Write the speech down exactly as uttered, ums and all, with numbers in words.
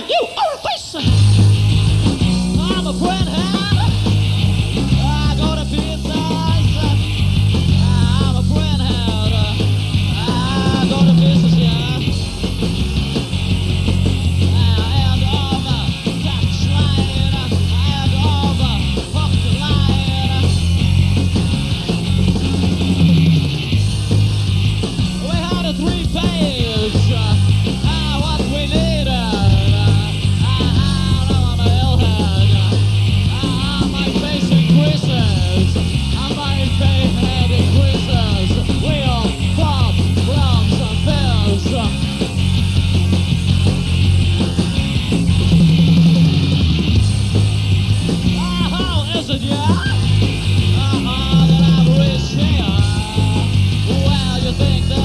you are a fish. I'm a friend hand. I go to pieces. I'm a friend hand. I go to pieces, yeah. And over, catch line. And over, hook the line. We had a three page. Ah, what we needed. Ah, I'm a hellhead. Ah, my face increases. Ah, my face head increases. We all pop, lumps and pills. Ah, how is it, yeah? Ah, that I'm rich here. Well, you think that